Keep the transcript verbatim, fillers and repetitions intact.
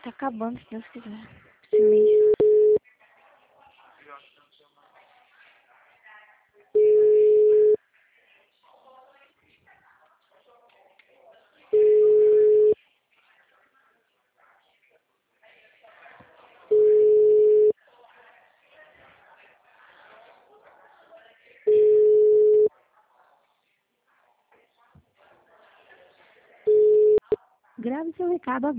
Tá acabando, se Deus quiser. Esse mês. Grave seu recado agora.